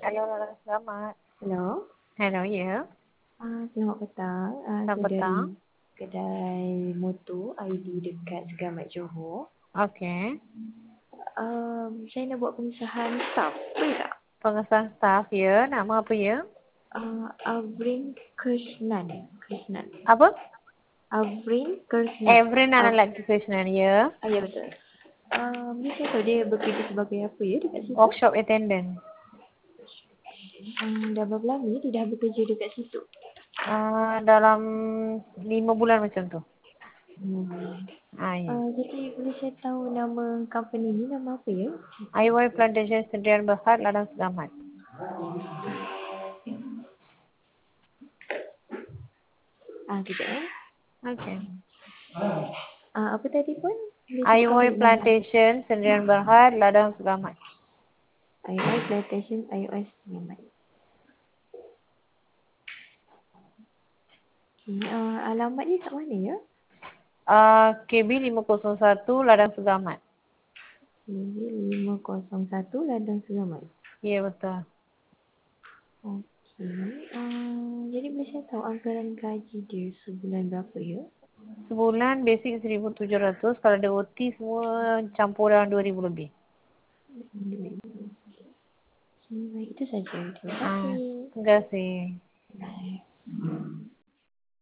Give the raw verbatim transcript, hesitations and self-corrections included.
Halo, halo, selamat. Hello. Hello, ya. Ah, selamat petang. Ah, Selamat saya dari petang. kedai motor I D dekat Segamat Johor. Okey. Um, saya nak buat pengesahan staff. Boleh tak? Pengesahan staf, ya. Nama apa, ya? Uh, Avrin Krishnan. Krishnan. Apa? Avrin Krishnan. Evren anak Av- lelaki Krishnan, ya. ah, ya betul. Um, ni saya tahu dia bekerja sebagai apa ya dekat situ? Workshop attendant. Um, dah berapa lama dia dah bekerja dekat situ? Uh, dalam lima bulan macam tu. Hmm. Ah, ya. Uh, jadi boleh saya tahu nama company ni nama apa ya? I Y Plantation Sdn Berhad, Ladang Segamat. Ah, kejap eh. Okey. Ah, apa tadi pun? Boleh I sebut Y kembali nama. Plantation Sdn Berhad, Ladang Segamat. I O S Plantation I O S memang. Okay. Uh, alamat ni kat mana ya? Uh, K B lima kosong satu, Ladang Segamat. lima kosong satu Ladang Segamat. Ya, betul. Okey. Uh, jadi boleh saya tahu anggaran gaji dia sebulan berapa ya? Sebulan basic seribu tujuh ratus, kalau ada O T semua campuran dua ribu lebih. Okay, baik. Itu saja. Terima Ah, kasih. terima kasih. Bye.